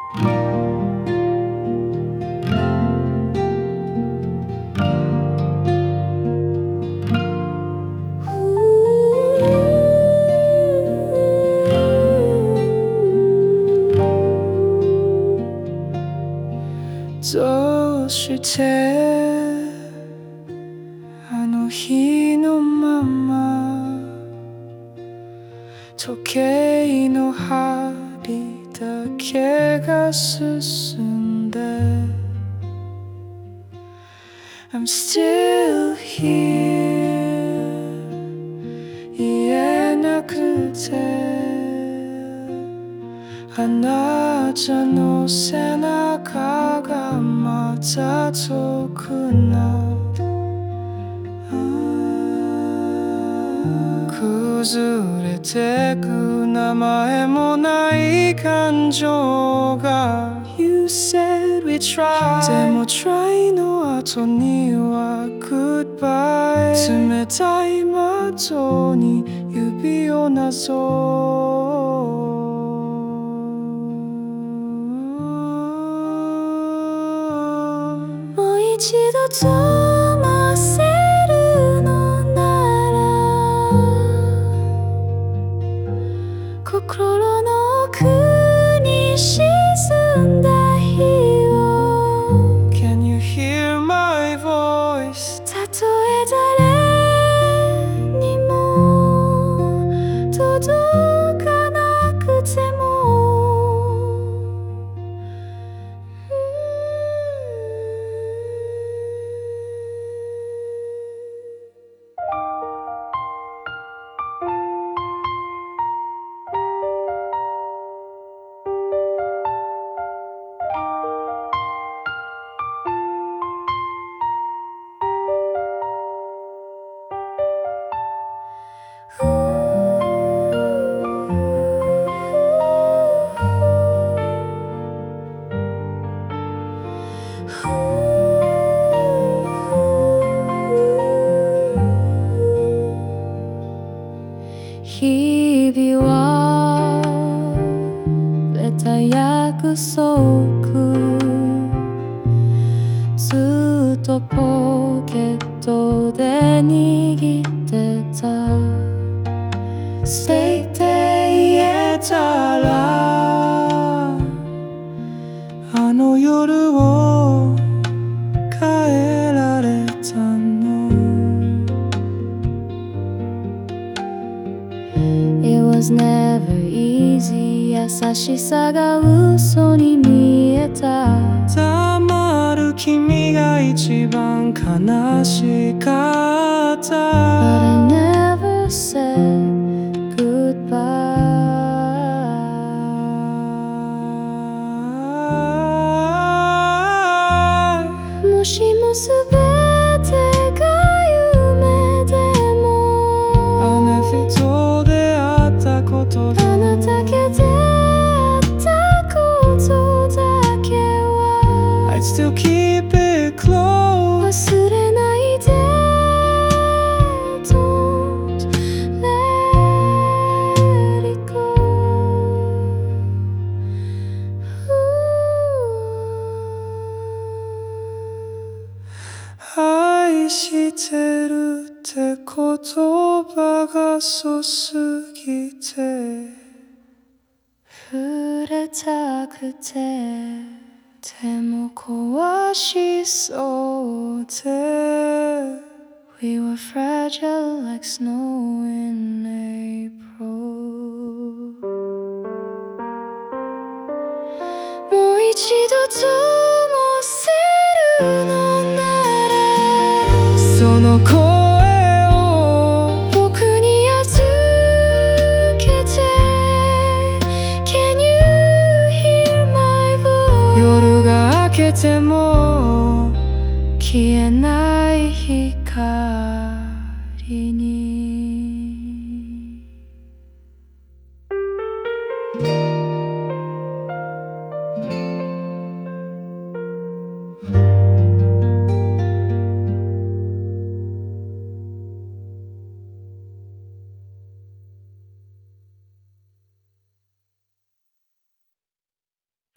どうしてあの日のまま時計の針だけが進んで I'm still here 言えなくてあなたの背中がまた遠くなる崩れてく名前もない感情が You said we tried でも try の後には Goodbye 冷たい窓に指をなぞ一度飛ばせるのなら心の奥に沈んだ日を Can you hear my voice たとえ誰にも届かなくても日々はれた約束ずっとポケットで握ってた Stay って言えたらあの夜を変えられたの It was never easy 優しさが嘘に見えた黙る君が一番悲しかった But I never said goodbye もしも全てが夢でもあなたと出会ったことあなただけ出会ったことだけは I'd still keep it close 忘れないで Don't let it go 愛してるって言葉がそすぎて触れたくてでも壊しそうで We were fragile like snow in April もう一度ともせるのならその声を僕に預けて Can you hear my voice 夜が明けても消えない光に